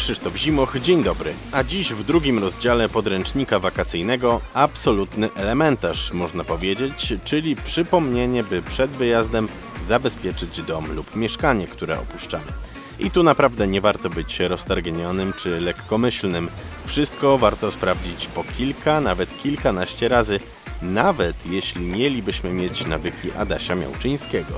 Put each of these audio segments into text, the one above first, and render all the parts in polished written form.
Krzysztof Zimoch, dzień dobry. A dziś w drugim rozdziale podręcznika wakacyjnego absolutny elementarz, można powiedzieć, czyli przypomnienie, by przed wyjazdem zabezpieczyć dom lub mieszkanie, które opuszczamy. I tu naprawdę nie warto być roztargnionym czy lekkomyślnym. Wszystko warto sprawdzić po kilka, nawet kilkanaście razy, nawet jeśli mielibyśmy mieć nawyki Adasia Miałczyńskiego.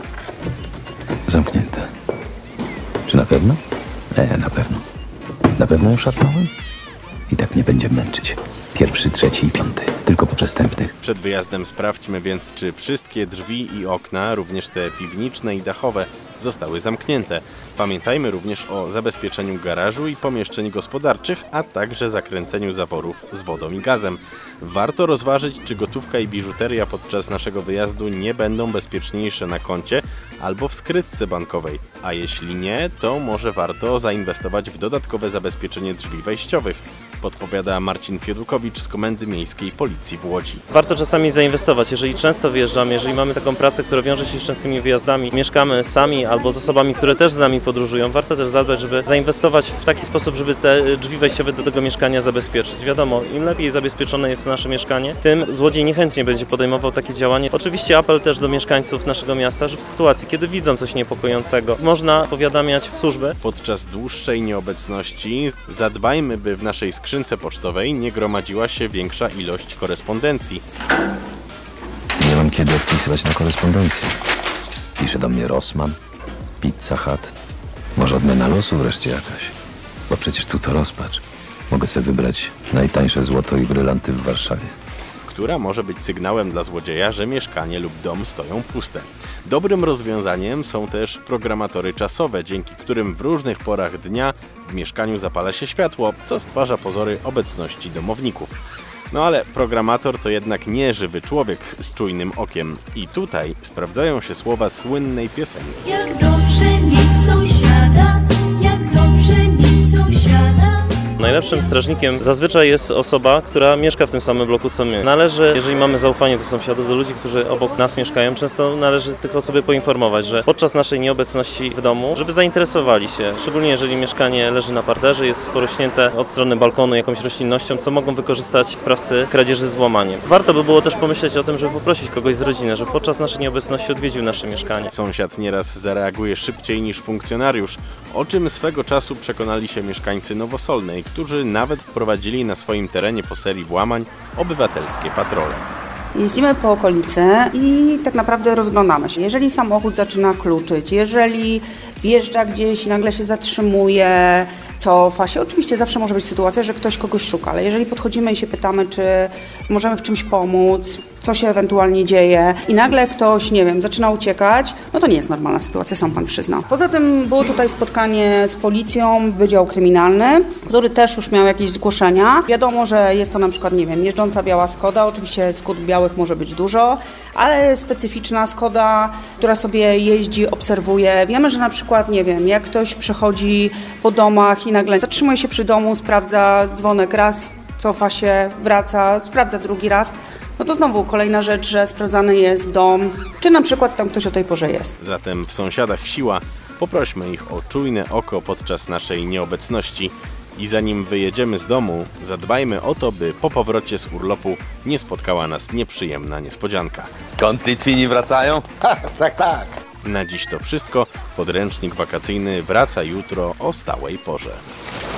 Zamknięte. Czy na pewno? Na pewno. Na pewno już szarpnąłem? I tak mnie będzie męczyć. Pierwszy, trzeci i piąty. Tylko po przestępnych. Przed wyjazdem sprawdźmy więc, czy wszystkie drzwi i okna, również te piwniczne i dachowe, zostały zamknięte. Pamiętajmy również o zabezpieczeniu garażu i pomieszczeń gospodarczych, a także zakręceniu zaworów z wodą i gazem. Warto rozważyć, czy gotówka i biżuteria podczas naszego wyjazdu nie będą bezpieczniejsze na koncie albo w skrytce bankowej. A jeśli nie, to może warto zainwestować w dodatkowe zabezpieczenie drzwi wejściowych. Podpowiada Marcin Fiodukowicz z Komendy Miejskiej Policji w Łodzi. Warto czasami zainwestować, jeżeli często wyjeżdżamy, jeżeli mamy taką pracę, która wiąże się z częstymi wyjazdami, mieszkamy sami albo z osobami, które też z nami podróżują, warto też zadbać, żeby zainwestować w taki sposób, żeby te drzwi wejściowe do tego mieszkania zabezpieczyć. Wiadomo, im lepiej zabezpieczone jest nasze mieszkanie, tym złodziej niechętnie będzie podejmował takie działanie. Oczywiście apel też do mieszkańców naszego miasta, że w sytuacji, kiedy widzą coś niepokojącego, można powiadamiać służby. Podczas dłuższej nieobecności zadbajmy, by w naszej skrzynce pocztowej nie gromadziła się większa ilość korespondencji. Nie mam kiedy odpisywać na korespondencję. Pisze do mnie Rossmann, Pizza Hut. Może odmiana losu wreszcie jakaś. Bo przecież tu to rozpacz. Mogę sobie wybrać najtańsze złoto i brylanty w Warszawie. Która może być sygnałem dla złodzieja, że mieszkanie lub dom stoją puste. Dobrym rozwiązaniem są też programatory czasowe, dzięki którym w różnych porach dnia w mieszkaniu zapala się światło, co stwarza pozory obecności domowników. No ale programator to jednak nie żywy człowiek z czujnym okiem. I tutaj sprawdzają się słowa słynnej piosenki. Jak dobrze mieć sąsiada, jak dobrze mieć sąsiada. Najlepszym strażnikiem zazwyczaj jest osoba, która mieszka w tym samym bloku co my. Należy, jeżeli mamy zaufanie do sąsiadów, do ludzi, którzy obok nas mieszkają, często należy tych osoby poinformować, że podczas naszej nieobecności w domu, żeby zainteresowali się, szczególnie jeżeli mieszkanie leży na parterze, jest porośnięte od strony balkonu jakąś roślinnością, co mogą wykorzystać sprawcy kradzieży z włamaniem. Warto by było też pomyśleć o tym, żeby poprosić kogoś z rodziny, żeby podczas naszej nieobecności odwiedził nasze mieszkanie. Sąsiad nieraz zareaguje szybciej niż funkcjonariusz, o czym swego czasu przekonali się mieszkańcy Nowosolnej, którzy nawet wprowadzili na swoim terenie po serii włamań obywatelskie patrole. Jeździmy po okolicy i tak naprawdę rozglądamy się. Jeżeli samochód zaczyna kluczyć, jeżeli wjeżdża gdzieś i nagle się zatrzymuje, cofa się. Oczywiście zawsze może być sytuacja, że ktoś kogoś szuka, ale jeżeli podchodzimy i się pytamy, czy możemy w czymś pomóc, co się ewentualnie dzieje i nagle ktoś, nie wiem, zaczyna uciekać, no to nie jest normalna sytuacja, sam pan przyzna. Poza tym było tutaj spotkanie z policją, Wydział Kryminalny, który też już miał jakieś zgłoszenia. Wiadomo, że jest to na przykład, nie wiem, jeżdżąca biała Skoda, oczywiście Skód białych może być dużo, ale specyficzna Skoda, która sobie jeździ, obserwuje. Wiemy, że na przykład, nie wiem, jak ktoś przechodzi po domach i nagle zatrzymuje się przy domu, sprawdza dzwonek raz, cofa się, wraca, sprawdza drugi raz, no to znowu kolejna rzecz, że sprawdzany jest dom, czy na przykład tam ktoś o tej porze jest. Zatem w sąsiadach siła, poprośmy ich o czujne oko podczas naszej nieobecności i zanim wyjedziemy z domu, zadbajmy o to, by po powrocie z urlopu nie spotkała nas nieprzyjemna niespodzianka. Skąd Litwini wracają? Ha, tak. Na dziś to wszystko. Podręcznik wakacyjny wraca jutro o stałej porze.